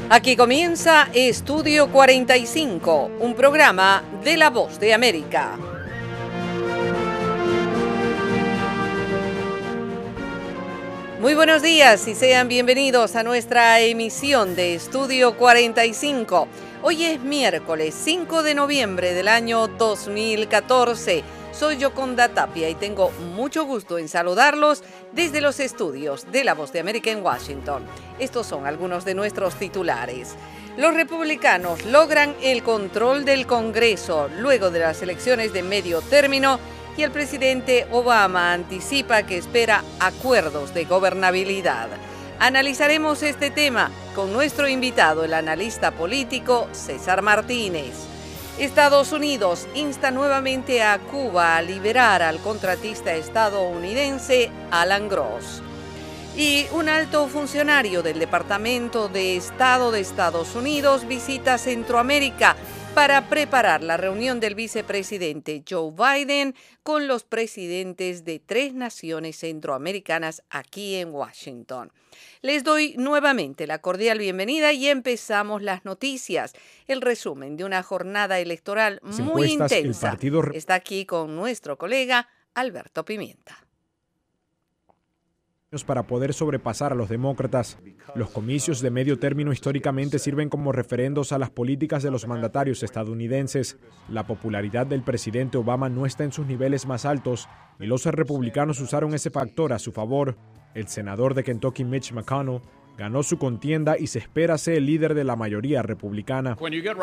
Aquí comienza Estudio 45, un programa de La Voz de América. Muy buenos días y sean bienvenidos a nuestra emisión de Estudio 45. Hoy es miércoles 5 de noviembre del año 2014. Soy Yoconda Tapia y tengo mucho gusto en saludarlos desde los estudios de La Voz de América en Washington. Estos son algunos de nuestros titulares. Los republicanos logran el control del Congreso luego de las elecciones de medio término y el presidente Obama anticipa que espera acuerdos de gobernabilidad. Analizaremos este tema con nuestro invitado, el analista político César Martínez. Estados Unidos insta nuevamente a Cuba a liberar al contratista estadounidense Alan Gross. Y un alto funcionario del Departamento de Estado de Estados Unidos visita Centroamérica para preparar la reunión del vicepresidente Joe Biden con los presidentes de 3 naciones centroamericanas aquí en Washington. Les doy nuevamente la cordial bienvenida y empezamos las noticias. El resumen de una jornada electoral muy intensa está aquí con nuestro colega Alberto Pimienta. Para poder sobrepasar a los demócratas. Los comicios de medio término históricamente sirven como referendos a las políticas de los mandatarios estadounidenses. La popularidad del presidente Obama no está en sus niveles más altos y los republicanos usaron ese factor a su favor. El senador de Kentucky, Mitch McConnell, ganó su contienda y se espera ser el líder de la mayoría republicana.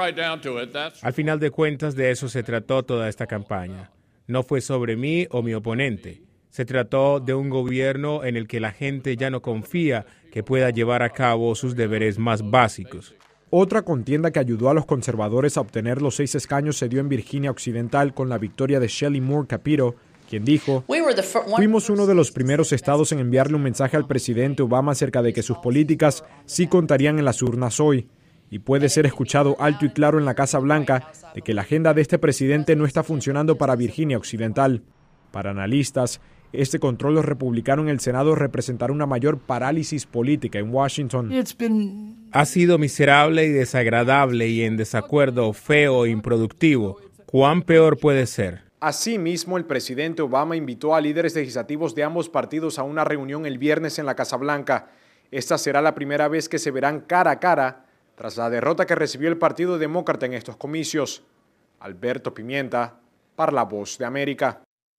Al final de cuentas, de eso se trató toda esta campaña. No fue sobre mí o mi oponente. Se trató de un gobierno en el que la gente ya no confía que pueda llevar a cabo sus deberes más básicos. Otra contienda que ayudó a los conservadores a obtener los 6 escaños se dio en Virginia Occidental con la victoria de Shelley Moore Capito, quien dijo: "Fuimos uno de los primeros estados en enviarle un mensaje al presidente Obama acerca de que sus políticas sí contarían en las urnas hoy, y puede ser escuchado alto y claro en la Casa Blanca de que la agenda de este presidente no está funcionando para Virginia Occidental". Para analistas, este control republicano en el Senado representará una mayor parálisis política en Washington. Ha sido miserable y desagradable y en desacuerdo feo e improductivo. ¿Cuán peor puede ser? Asimismo, el presidente Obama invitó a líderes legislativos de ambos partidos a una reunión el viernes en la Casa Blanca. Esta será la primera vez que se verán cara a cara tras la derrota que recibió el Partido Demócrata en estos comicios. Alberto Pimienta, para La Voz de América.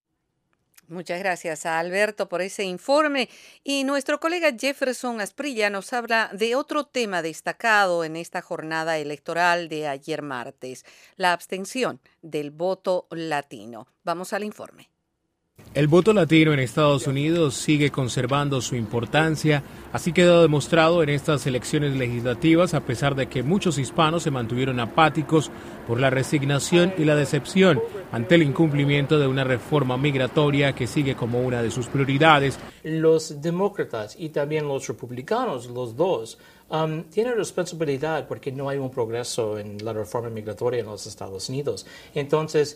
Muchas gracias a Alberto por ese informe. Y nuestro colega Jefferson Asprilla nos habla de otro tema destacado en esta jornada electoral de ayer martes, la abstención del voto latino. Vamos al informe. El voto latino en Estados Unidos sigue conservando su importancia, así quedó demostrado en estas elecciones legislativas, a pesar de que muchos hispanos se mantuvieron apáticos por la resignación y la decepción ante el incumplimiento de una reforma migratoria que sigue como una de sus prioridades. Los demócratas y también los republicanos, los dos, tienen responsabilidad porque no hay un progreso en la reforma migratoria en los Estados Unidos. Entonces,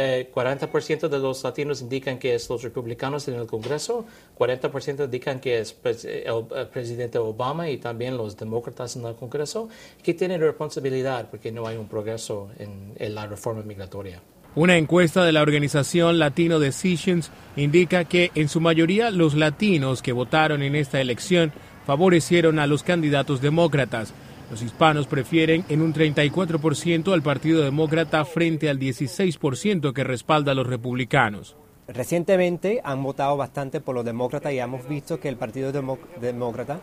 40% de los latinos indican que es los republicanos en el Congreso, 40% indican que es el presidente Obama y también los demócratas en el Congreso que tienen responsabilidad porque no hay un progreso en la reforma migratoria. Una encuesta de la organización Latino Decisions indica que en su mayoría los latinos que votaron en esta elección favorecieron a los candidatos demócratas. Los hispanos prefieren en un 34% al Partido Demócrata frente al 16% que respalda a los republicanos. Recientemente han votado bastante por los demócratas y hemos visto que el Partido Demócrata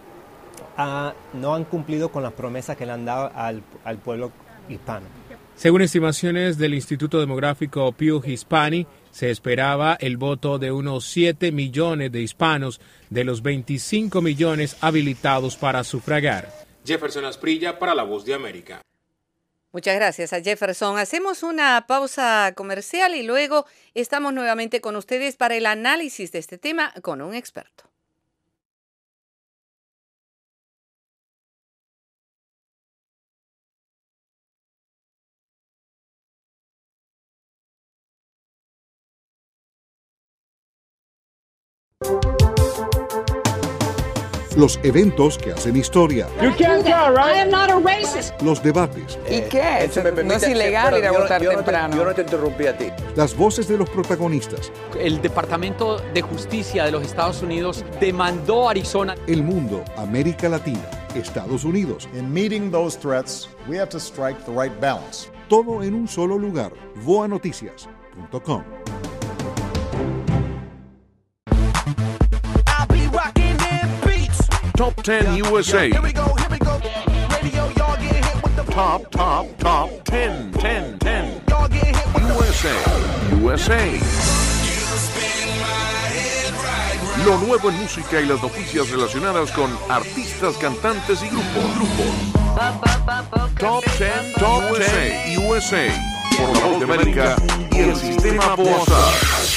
no han cumplido con las promesas que le han dado al pueblo hispano. Según estimaciones del Instituto Demográfico Pew Hispani, se esperaba el voto de unos 7 millones de hispanos de los 25 millones habilitados para sufragar. Jefferson Asprilla para La Voz de América. Muchas gracias a Jefferson. Hacemos una pausa comercial y luego estamos nuevamente con ustedes para el análisis de este tema con un experto. Los eventos que hacen historia. You can't tell, right? I am not a racist. Los debates. ¿Y qué? No es ilegal ir a votar temprano. Yo no te interrumpí a ti. Las voces de los protagonistas. El Departamento de Justicia de los Estados Unidos demandó a Arizona. El mundo, América Latina, Estados Unidos. In meeting those threats, we have to strike the right balance. Todo en un solo lugar. voanoticias.com. Top 10 USA. Here we go. Radio, y'all get hit with the Top 10. Y'all get hit with USA. Lo nuevo en música y las noticias relacionadas con artistas, cantantes y grupos. Top 10 USA. Por la Voz de América y el Sistema Boazar.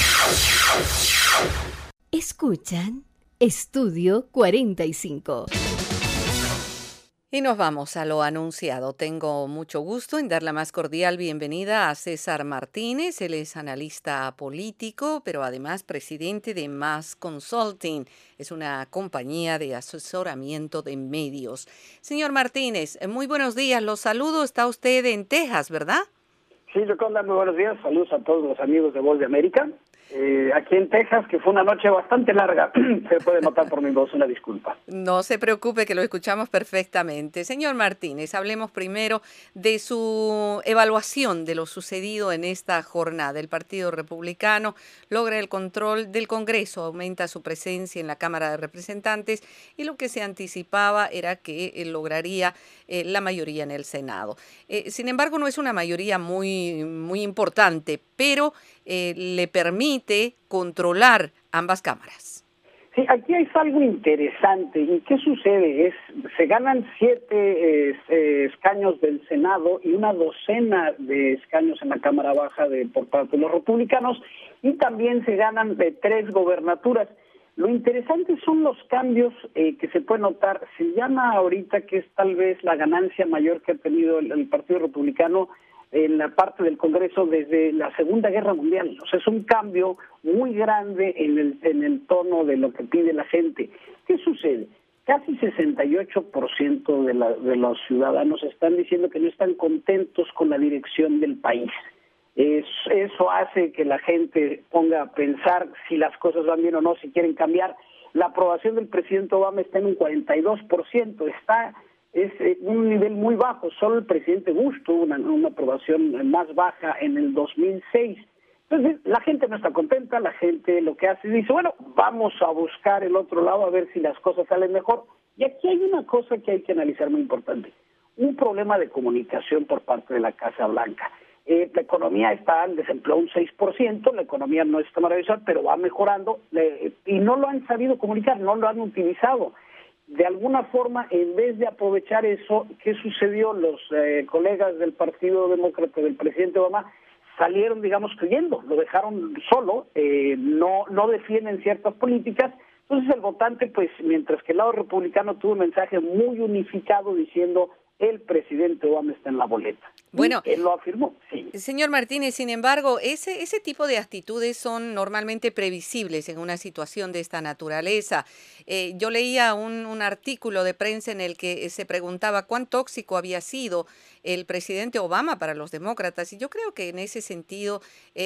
Escuchan Estudio 45. Y nos vamos a lo anunciado. Tengo mucho gusto en dar la más cordial bienvenida a César Martínez. Él es analista político, pero además presidente de Mass Consulting. Es una compañía de asesoramiento de medios. Señor Martínez, muy buenos días. Los saludo. Está usted en Texas, ¿verdad? Sí, Yoconda, muy buenos días. Saludos a todos los amigos de Voz de América. Aquí en Texas, que fue una noche bastante larga, se puede notar por mi voz, una disculpa. No se preocupe, que lo escuchamos perfectamente. Señor Martínez, hablemos primero de su evaluación de lo sucedido en esta jornada. El Partido Republicano logra el control del Congreso, aumenta su presencia en la Cámara de Representantes y lo que se anticipaba era que lograría la mayoría en el Senado. Sin embargo, no es una mayoría muy importante, pero le permite controlar ambas cámaras. Sí, aquí hay algo interesante. ¿Y qué sucede? Se ganan 7 escaños del Senado y una docena de escaños en la Cámara Baja por parte de los republicanos, y también se ganan 3 gobernaturas. Lo interesante son los cambios que se puede notar. Se llama ahorita que es tal vez la ganancia mayor que ha tenido el Partido Republicano en la parte del Congreso desde la Segunda Guerra Mundial. O sea, es un cambio muy grande en el tono de lo que pide la gente. ¿Qué sucede? Casi 68% de los ciudadanos están diciendo que no están contentos con la dirección del país. Eso hace que la gente ponga a pensar si las cosas van bien o no, si quieren cambiar. La aprobación del presidente Obama está en un 42%, es un nivel muy bajo. Solo el presidente Bush tuvo una aprobación más baja en el 2006. Entonces, la gente no está contenta, la gente lo que hace es dice, bueno, vamos a buscar el otro lado a ver si las cosas salen mejor. Y aquí hay una cosa que hay que analizar muy importante, un problema de comunicación por parte de la Casa Blanca. La economía está en desempleo un 6%, la economía no está maravillosa, pero va mejorando, y no lo han sabido comunicar, no lo han utilizado. De alguna forma, en vez de aprovechar eso, ¿qué sucedió? Los colegas del Partido Demócrata del presidente Obama salieron, digamos, creyendo, lo dejaron solo, no defienden ciertas políticas. Entonces el votante, pues, mientras que el lado republicano tuvo un mensaje muy unificado diciendo el presidente Obama está en la boleta. Bueno, él lo afirmó, sí. Señor Martínez, sin embargo, ese tipo de actitudes son normalmente previsibles en una situación de esta naturaleza. Yo leía un artículo de prensa en el que se preguntaba cuán tóxico había sido el presidente Obama para los demócratas, y yo creo que en ese sentido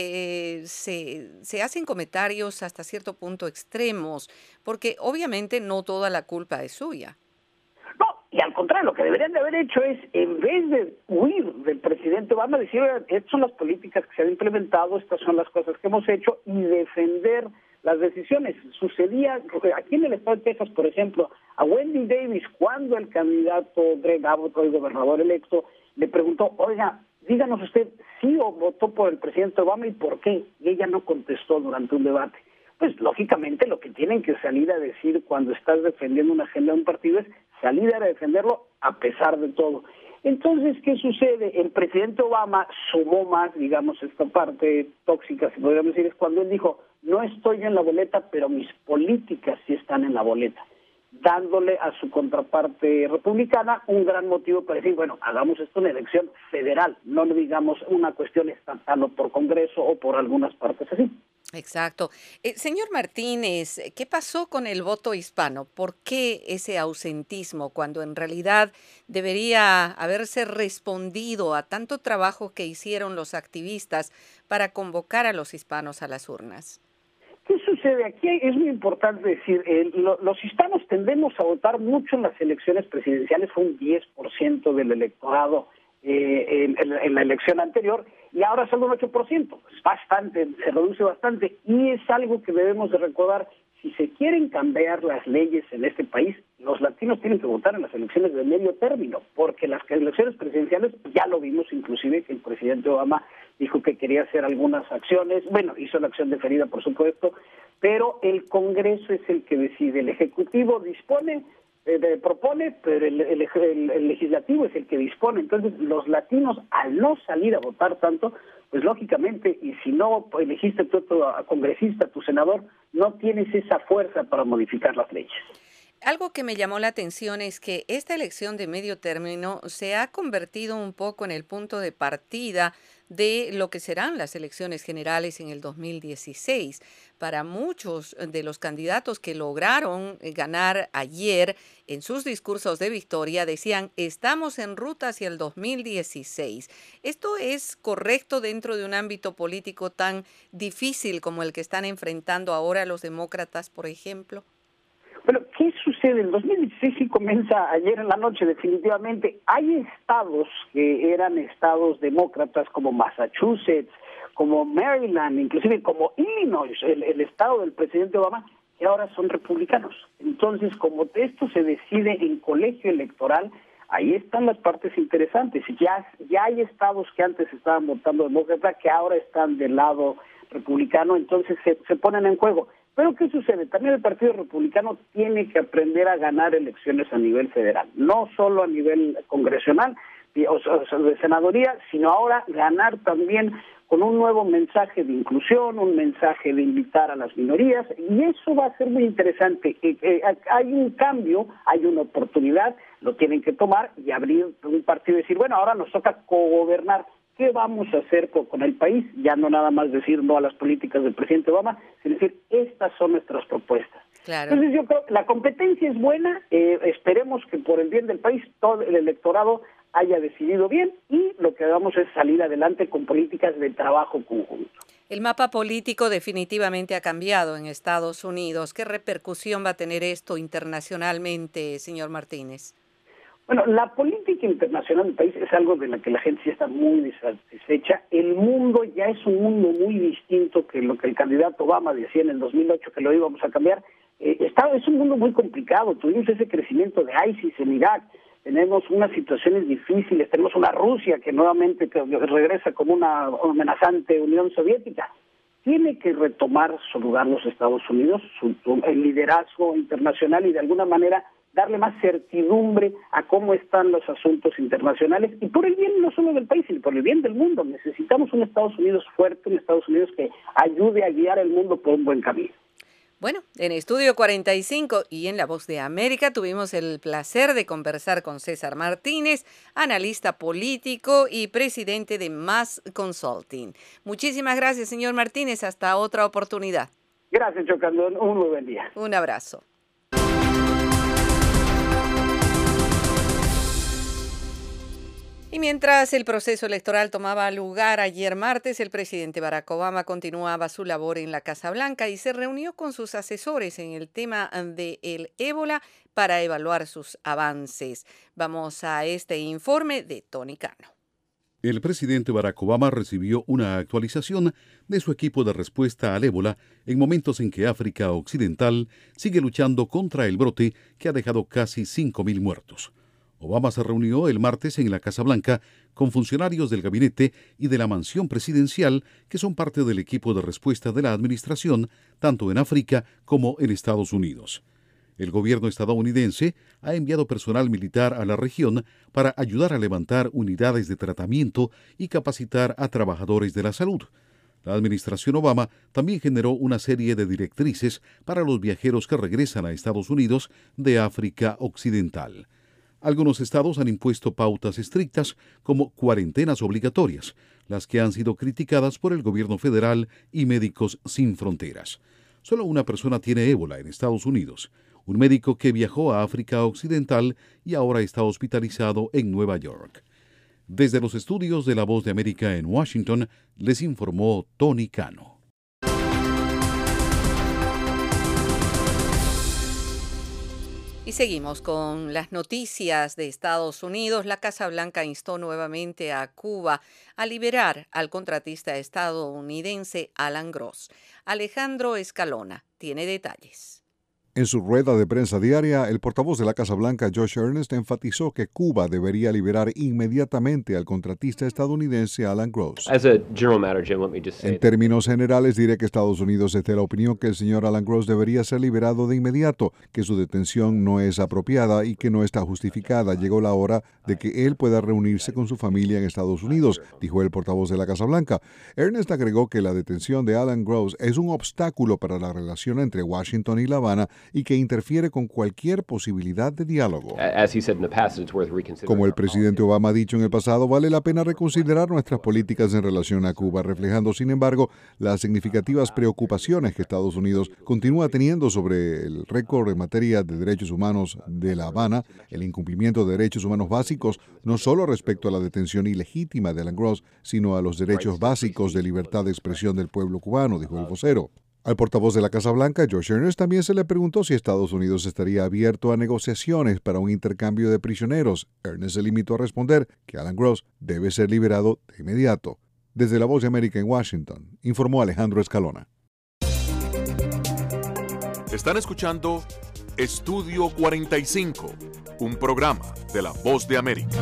se hacen comentarios hasta cierto punto extremos, porque obviamente no toda la culpa es suya. Y al contrario, lo que deberían de haber hecho es, en vez de huir del presidente Obama, decir, estas son las políticas que se han implementado, estas son las cosas que hemos hecho, y defender las decisiones. Sucedía aquí en el estado de Texas, por ejemplo, a Wendy Davis, cuando el candidato Greg Abbott, el gobernador electo, le preguntó, oiga, díganos usted, ¿sí o votó por el presidente Obama y por qué? Y ella no contestó durante un debate. Pues lógicamente lo que tienen que salir a decir cuando estás defendiendo una agenda de un partido es salir a defenderlo a pesar de todo. Entonces, ¿qué sucede? El presidente Obama sumó más, digamos, esta parte tóxica, si podríamos decir, es cuando él dijo, no estoy en la boleta, pero mis políticas sí están en la boleta, dándole a su contraparte republicana un gran motivo para decir, bueno, hagamos esto una elección federal, no digamos una cuestión estatal o por Congreso o por algunas partes así. Exacto. Señor Martínez, ¿qué pasó con el voto hispano? ¿Por qué ese ausentismo cuando en realidad debería haberse respondido a tanto trabajo que hicieron los activistas para convocar a los hispanos a las urnas? ¿Qué sucede? Aquí es muy importante decir, los hispanos tendemos a votar mucho en las elecciones presidenciales, fue un 10% del electorado en la elección anterior, y ahora solo un 8%, es bastante, se reduce bastante, y es algo que debemos de recordar. Si se quieren cambiar las leyes en este país, los latinos tienen que votar en las elecciones de medio término, porque las elecciones presidenciales, ya lo vimos inclusive, que el presidente Obama dijo que quería hacer algunas acciones, bueno, hizo la acción deferida, por supuesto, pero el Congreso es el que decide, el Ejecutivo propone, pero el Legislativo es el que dispone. Entonces, los latinos, al no salir a votar tanto, pues lógicamente, y si no elegiste tú a congresista, a tu senador, no tienes esa fuerza para modificar las leyes. Algo que me llamó la atención es que esta elección de medio término se ha convertido un poco en el punto de partida de lo que serán las elecciones generales en el 2016. Para muchos de los candidatos que lograron ganar ayer, en sus discursos de victoria decían, estamos en ruta hacia el 2016. ¿Esto es correcto dentro de un ámbito político tan difícil como el que están enfrentando ahora los demócratas, por ejemplo? Bueno, ¿qué sucede? El 2016 sí comienza ayer en la noche, definitivamente. Hay estados que eran estados demócratas como Massachusetts, como Maryland, inclusive como Illinois, el estado del presidente Obama, que ahora son republicanos. Entonces, como esto se decide en colegio electoral, ahí están las partes interesantes. Ya hay estados que antes estaban votando demócrata, que ahora están del lado republicano, entonces se ponen en juego. Pero ¿qué sucede? También el Partido Republicano tiene que aprender a ganar elecciones a nivel federal, no solo a nivel congresional o sea, de senaduría, sino ahora ganar también con un nuevo mensaje de inclusión, un mensaje de invitar a las minorías, y eso va a ser muy interesante. Hay un cambio, hay una oportunidad, lo tienen que tomar y abrir un partido y decir, bueno, ahora nos toca cogobernar. ¿Qué vamos a hacer con el país? Ya no nada más decir no a las políticas del presidente Obama, sino decir, estas son nuestras propuestas. Claro. Entonces yo creo que la competencia es buena, esperemos que por el bien del país todo el electorado haya decidido bien y lo que vamos es salir adelante con políticas de trabajo conjunto. El mapa político definitivamente ha cambiado en Estados Unidos. ¿Qué repercusión va a tener esto internacionalmente, señor Martínez? Bueno, la política internacional del país es algo de la que la gente sí está muy satisfecha. El mundo ya es un mundo muy distinto que lo que el candidato Obama decía en el 2008 que lo íbamos a cambiar. Es un mundo muy complicado. Tuvimos ese crecimiento de ISIS en Irak. Tenemos unas situaciones difíciles. Tenemos una Rusia que nuevamente regresa como una amenazante Unión Soviética. Tiene que retomar su lugar los Estados Unidos, el liderazgo internacional y de alguna manera darle más certidumbre a cómo están los asuntos internacionales y por el bien no solo del país, sino por el bien del mundo. Necesitamos un Estados Unidos fuerte, un Estados Unidos que ayude a guiar el mundo por un buen camino. Bueno, en Estudio 45 y en La Voz de América tuvimos el placer de conversar con César Martínez, analista político y presidente de Mass Consulting. Muchísimas gracias, señor Martínez. Hasta otra oportunidad. Gracias, Chocandón. Un muy buen día. Un abrazo. Y mientras el proceso electoral tomaba lugar ayer martes, el presidente Barack Obama continuaba su labor en la Casa Blanca y se reunió con sus asesores en el tema del ébola para evaluar sus avances. Vamos a este informe de Tony Cano. El presidente Barack Obama recibió una actualización de su equipo de respuesta al ébola en momentos en que África Occidental sigue luchando contra el brote que ha dejado casi 5.000 muertos. Obama se reunió el martes en la Casa Blanca con funcionarios del gabinete y de la mansión presidencial que son parte del equipo de respuesta de la administración, tanto en África como en Estados Unidos. El gobierno estadounidense ha enviado personal militar a la región para ayudar a levantar unidades de tratamiento y capacitar a trabajadores de la salud. La administración Obama también generó una serie de directrices para los viajeros que regresan a Estados Unidos de África Occidental. Algunos estados han impuesto pautas estrictas como cuarentenas obligatorias, las que han sido criticadas por el gobierno federal y Médicos Sin Fronteras. Solo una persona tiene ébola en Estados Unidos, un médico que viajó a África Occidental y ahora está hospitalizado en Nueva York. Desde los estudios de La Voz de América en Washington, les informó Tony Cano. Y seguimos con las noticias de Estados Unidos. La Casa Blanca instó nuevamente a Cuba a liberar al contratista estadounidense Alan Gross. Alejandro Escalona tiene detalles. En su rueda de prensa diaria, el portavoz de la Casa Blanca, Josh Earnest, enfatizó que Cuba debería liberar inmediatamente al contratista estadounidense Alan Gross. En términos generales, diré que Estados Unidos es de la opinión que el señor Alan Gross debería ser liberado de inmediato, que su detención no es apropiada y que no está justificada. Llegó la hora de que él pueda reunirse con su familia en Estados Unidos, dijo el portavoz de la Casa Blanca. Earnest agregó que la detención de Alan Gross es un obstáculo para la relación entre Washington y La Habana y que interfiere con cualquier posibilidad de diálogo. Como el presidente Obama ha dicho en el pasado, vale la pena reconsiderar nuestras políticas en relación a Cuba, reflejando, sin embargo, las significativas preocupaciones que Estados Unidos continúa teniendo sobre el récord en materia de derechos humanos de La Habana, el incumplimiento de derechos humanos básicos, no solo respecto a la detención ilegítima de Alan Gross, sino a los derechos básicos de libertad de expresión del pueblo cubano, dijo el vocero. Al portavoz de la Casa Blanca, Josh Earnest, también se le preguntó si Estados Unidos estaría abierto a negociaciones para un intercambio de prisioneros. Earnest se limitó a responder que Alan Gross debe ser liberado de inmediato. Desde La Voz de América en Washington, informó Alejandro Escalona. Están escuchando Estudio 45, un programa de La Voz de América.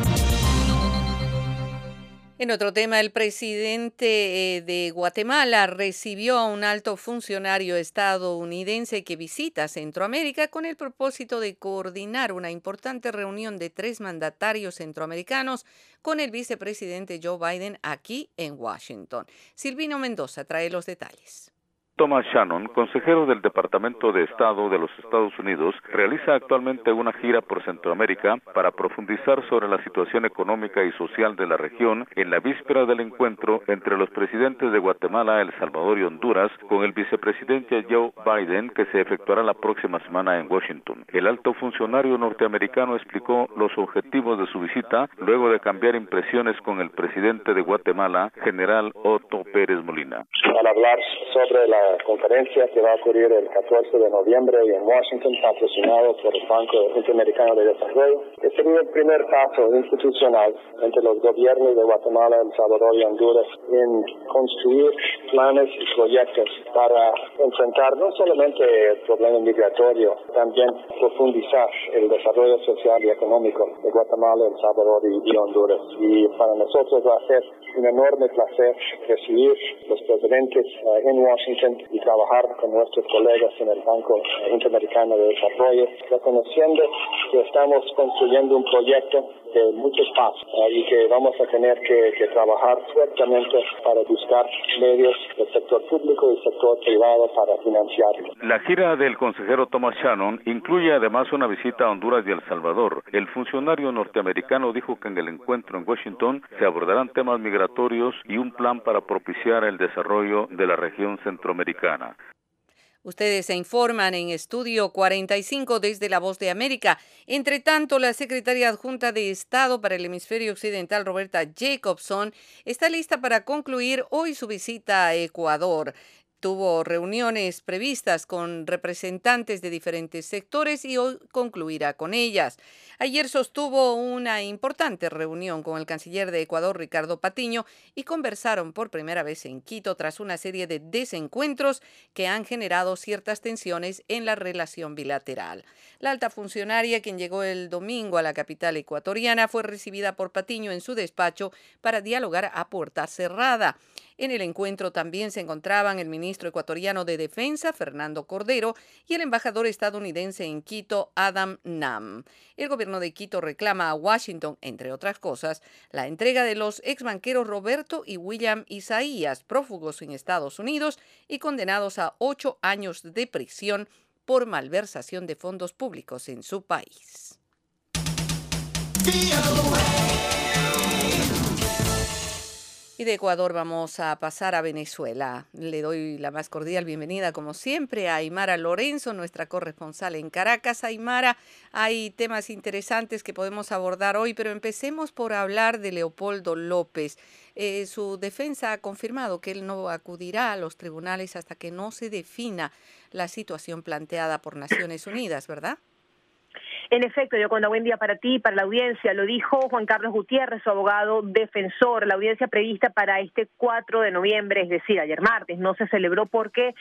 En otro tema, el presidente de Guatemala recibió a un alto funcionario estadounidense que visita Centroamérica con el propósito de coordinar una importante reunión de 3 mandatarios centroamericanos con el vicepresidente Joe Biden aquí en Washington. Silvino Mendoza trae los detalles. Thomas Shannon, consejero del Departamento de Estado de los Estados Unidos, realiza actualmente una gira por Centroamérica para profundizar sobre la situación económica y social de la región en la víspera del encuentro entre los presidentes de Guatemala, El Salvador y Honduras con el vicepresidente Joe Biden, que se efectuará la próxima semana en Washington. El alto funcionario norteamericano explicó los objetivos de su visita luego de cambiar impresiones con el presidente de Guatemala, general Otto Pérez Molina. Al hablar sobre la conferencia que va a ocurrir el 14 de noviembre en Washington, patrocinado por el Banco Interamericano de Desarrollo, que sería el primer paso institucional entre los gobiernos de Guatemala, El Salvador y Honduras en construir planes y proyectos para enfrentar no solamente el problema migratorio, también profundizar el desarrollo social y económico de Guatemala, El Salvador y Honduras. Y para nosotros va a ser un enorme placer recibir los presidentes en Washington y trabajar con nuestros colegas en el Banco Interamericano de Desarrollo, reconociendo que estamos construyendo un proyecto de muchos pasos y que vamos a tener que trabajar fuertemente para buscar medios del sector público y sector privado para financiarlo. La gira del consejero Thomas Shannon incluye además una visita a Honduras y El Salvador. El funcionario norteamericano dijo que en el encuentro en Washington se abordarán temas migratorios y un plan para propiciar el desarrollo de la región centroamericana. Ustedes se informan en Estudio 45 desde La Voz de América. Entre tanto, la secretaria adjunta de Estado para el Hemisferio Occidental, Roberta Jacobson, está lista para concluir hoy su visita a Ecuador. Tuvo reuniones previstas con representantes de diferentes sectores y hoy concluirá con ellas. Ayer sostuvo una importante reunión con el canciller de Ecuador, Ricardo Patiño, y conversaron por primera vez en Quito tras una serie de desencuentros que han generado ciertas tensiones en la relación bilateral. La alta funcionaria, quien llegó el domingo a la capital ecuatoriana, fue recibida por Patiño en su despacho para dialogar a puerta cerrada. En el encuentro también se encontraban el ministro ecuatoriano de Defensa, Fernando Cordero, y el embajador estadounidense en Quito, Adam Nam. El gobierno de Quito reclama a Washington, entre otras cosas, la entrega de los exbanqueros Roberto y William Isaías, prófugos en Estados Unidos y condenados a 8 años de prisión por malversación de fondos públicos en su país. Y de Ecuador vamos a pasar a Venezuela. Le doy la más cordial bienvenida, como siempre, a Aymara Lorenzo, nuestra corresponsal en Caracas. Aymara, hay temas interesantes que podemos abordar hoy, pero empecemos por hablar de Leopoldo López. Su defensa ha confirmado que él no acudirá a los tribunales hasta que no se defina la situación planteada por Naciones Unidas, ¿verdad? En efecto, Yoconda, buen día para ti y para la audiencia. Lo dijo Juan Carlos Gutiérrez, su abogado defensor. La audiencia prevista para este 4 de noviembre, es decir, ayer martes, no se celebró porque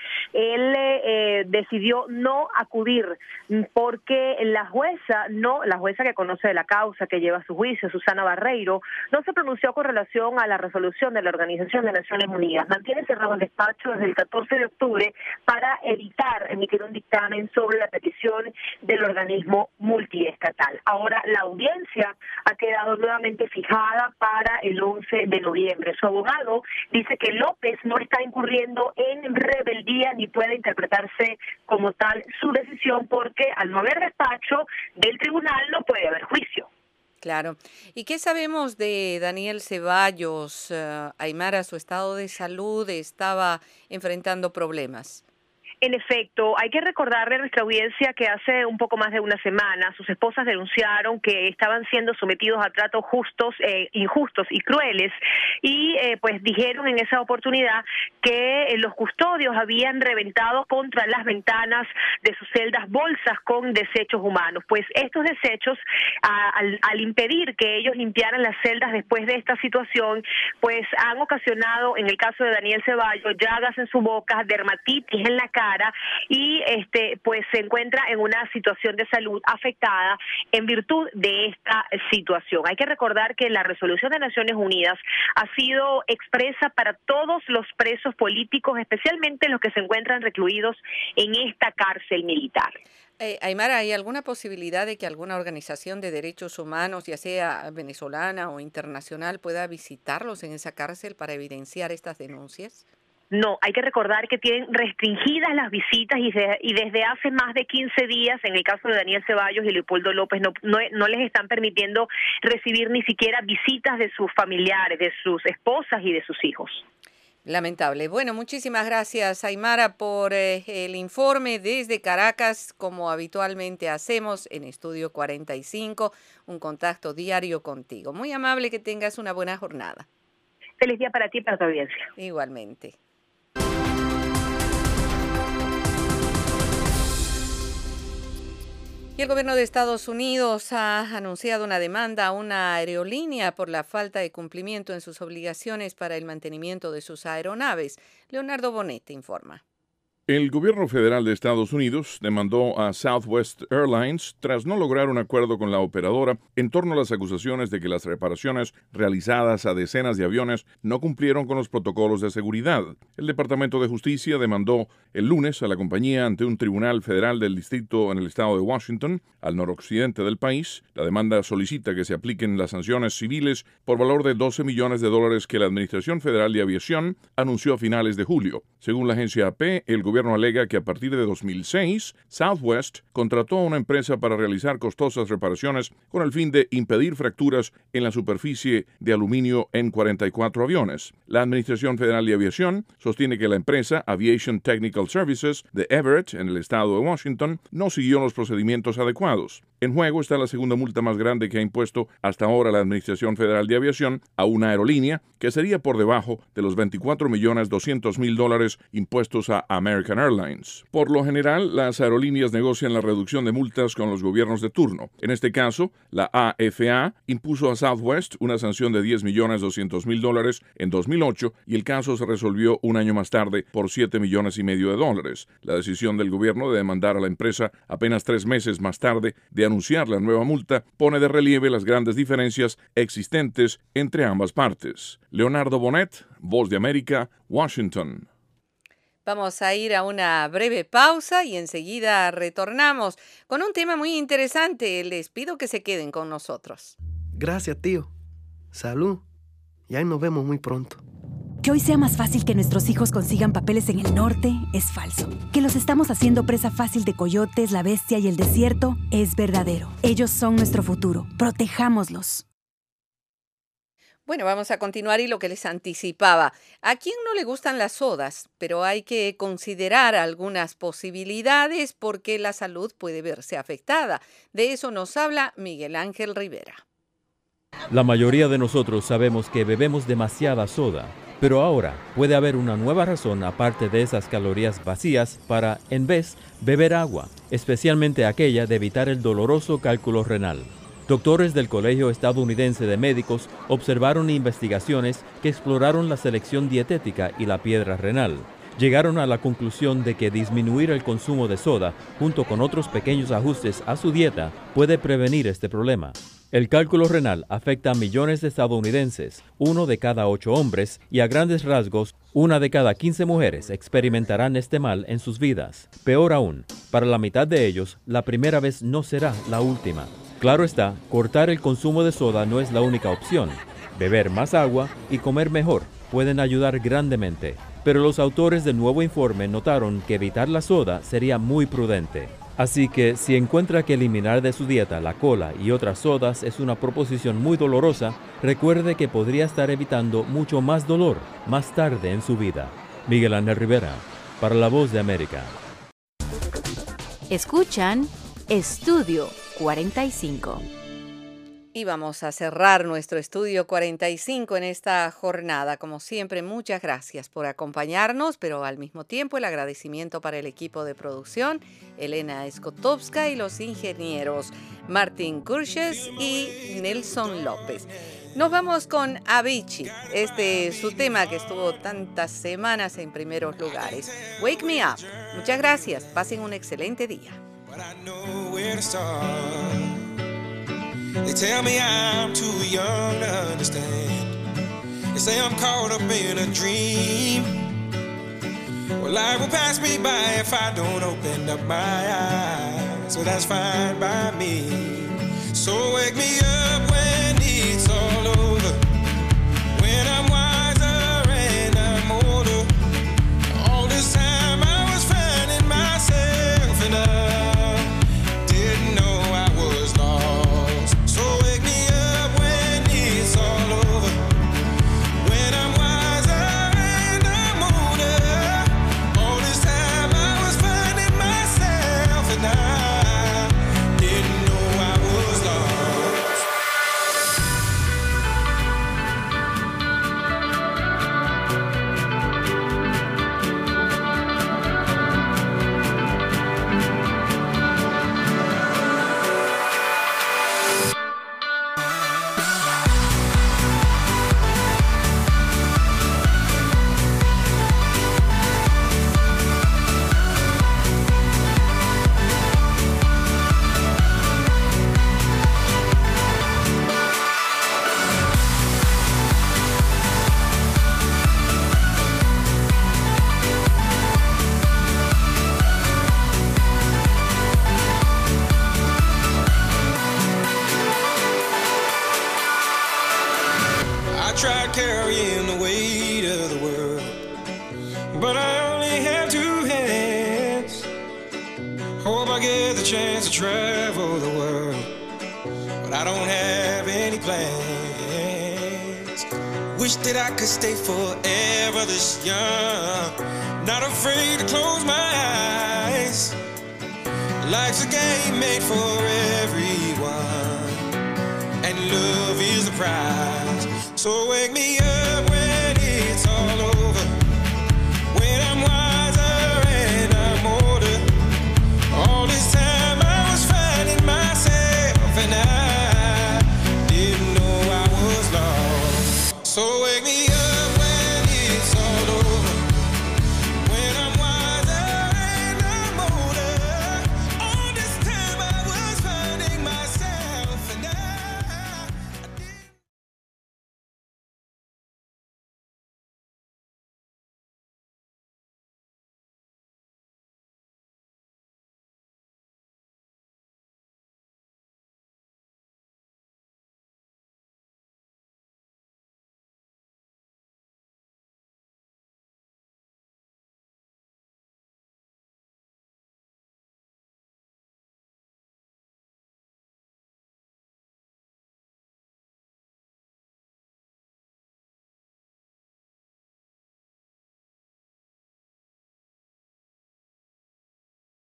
él decidió no acudir, porque la jueza que conoce de la causa, que lleva su juicio, Susana Barreiro, no se pronunció con relación a la resolución de la Organización de Naciones Unidas. Mantiene cerrado el despacho desde el 14 de octubre para evitar emitir un dictamen sobre la petición del organismo multiestatal. Ahora la audiencia ha quedado nuevamente fijada para el 11 de noviembre. Su abogado dice que López no está incurriendo en rebeldía ni puede interpretarse como tal su decisión porque al no haber despacho del tribunal no puede haber juicio. Claro. ¿Y qué sabemos de Daniel Ceballos? Aymara, su estado de salud estaba enfrentando problemas. En efecto, hay que recordarle a nuestra audiencia que hace un poco más de una semana sus esposas denunciaron que estaban siendo sometidos a tratos injustos y crueles y pues dijeron en esa oportunidad que los custodios habían reventado contra las ventanas de sus celdas bolsas con desechos humanos. Pues estos desechos, al impedir que ellos limpiaran las celdas después de esta situación, pues han ocasionado, en el caso de Daniel Ceballos, llagas en su boca, dermatitis en la cara, y pues se encuentra en una situación de salud afectada en virtud de esta situación. Hay que recordar que la resolución de Naciones Unidas ha sido expresa para todos los presos políticos, especialmente los que se encuentran recluidos en esta cárcel militar. Aymara, ¿hay alguna posibilidad de que alguna organización de derechos humanos, ya sea venezolana o internacional, pueda visitarlos en esa cárcel para evidenciar estas denuncias? No, hay que recordar que tienen restringidas las visitas y desde hace más de 15 días, en el caso de Daniel Ceballos y Leopoldo López, no les están permitiendo recibir ni siquiera visitas de sus familiares, de sus esposas y de sus hijos. Lamentable. Bueno, muchísimas gracias, Aymara, por el informe desde Caracas, como habitualmente hacemos en Estudio 45, un contacto diario contigo. Muy amable, que tengas una buena jornada. Feliz día para ti y para tu audiencia. Igualmente. Y el gobierno de Estados Unidos ha anunciado una demanda a una aerolínea por la falta de cumplimiento en sus obligaciones para el mantenimiento de sus aeronaves. Leonardo Bonet informa. El gobierno federal de Estados Unidos demandó a Southwest Airlines tras no lograr un acuerdo con la operadora en torno a las acusaciones de que las reparaciones realizadas a decenas de aviones no cumplieron con los protocolos de seguridad. El Departamento de Justicia demandó el lunes a la compañía ante un tribunal federal del distrito en el estado de Washington, al noroccidente del país. La demanda solicita que se apliquen las sanciones civiles por valor de $12 millones que la Administración Federal de Aviación anunció a finales de julio. Según la agencia AP, el gobierno alega que a partir de 2006, Southwest contrató a una empresa para realizar costosas reparaciones con el fin de impedir fracturas en la superficie de aluminio en 44 aviones. La Administración Federal de Aviación sostiene que la empresa Aviation Technical Services de Everett, en el estado de Washington, no siguió los procedimientos adecuados. En juego está la segunda multa más grande que ha impuesto hasta ahora la Administración Federal de Aviación a una aerolínea, que sería por debajo de los $24.200.000 impuestos a American Airlines. Por lo general, las aerolíneas negocian la reducción de multas con los gobiernos de turno. En este caso, la AFA impuso a Southwest una sanción de $10.200.000 en 2008 y el caso se resolvió un año más tarde por $7.5 millones. La decisión del gobierno de demandar a la empresa apenas 3 meses más tarde de anunciar la nueva multa pone de relieve las grandes diferencias existentes entre ambas partes. Leonardo Bonet, Voz de América, Washington. Vamos a ir a una breve pausa y enseguida retornamos con un tema muy interesante. Les pido que se queden con nosotros. Gracias, tío. Salud. Y ahí nos vemos muy pronto. Que hoy sea más fácil que nuestros hijos consigan papeles en el norte es falso. Que los estamos haciendo presa fácil de coyotes, la bestia y el desierto es verdadero. Ellos son nuestro futuro. Protejámoslos. Bueno, vamos a continuar y lo que les anticipaba. ¿A quién no le gustan las sodas? Pero hay que considerar algunas posibilidades porque la salud puede verse afectada. De eso nos habla Miguel Ángel Rivera. La mayoría de nosotros sabemos que bebemos demasiada soda, pero ahora puede haber una nueva razón aparte de esas calorías vacías para, en vez, beber agua, especialmente aquella de evitar el doloroso cálculo renal. Doctores del Colegio Estadounidense de Médicos observaron investigaciones que exploraron la selección dietética y la piedra renal. Llegaron a la conclusión de que disminuir el consumo de soda, junto con otros pequeños ajustes a su dieta, puede prevenir este problema. El cálculo renal afecta a millones de estadounidenses, 1 de cada 8 hombres, y a grandes rasgos, 1 de cada 15 mujeres experimentarán este mal en sus vidas. Peor aún, para la mitad de ellos, la primera vez no será la última. Claro está, cortar el consumo de soda no es la única opción. Beber más agua y comer mejor pueden ayudar grandemente, pero los autores del nuevo informe notaron que evitar la soda sería muy prudente. Así que si encuentra que eliminar de su dieta la cola y otras sodas es una proposición muy dolorosa, recuerde que podría estar evitando mucho más dolor más tarde en su vida. Miguel Ángel Rivera, para La Voz de América. Escuchan Estudio 45. Y vamos a cerrar nuestro Estudio 45 en esta jornada. Como siempre, muchas gracias por acompañarnos, pero al mismo tiempo el agradecimiento para el equipo de producción, Elena Skotowska, y los ingenieros Martín Kurches y Nelson López. Nos vamos con Avicii, su tema que estuvo tantas semanas en primeros lugares. Wake Me Up. Muchas gracias. Pasen un excelente día. They tell me I'm too young to understand. They say I'm caught up in a dream. Well, life will pass me by if I don't open up my eyes. So that's fine by me. So wake me up when it's all over, when I'm wiser and I'm older. All this time I was finding myself and I didn't know I was lost. Carrying the weight of the world, but I only have 2 hands. Hope I get the chance to travel the world, but I don't have any plans. Wish that I could stay forever this young, not afraid to close my eyes. Life's a game made for everyone, and love is the prize. So wake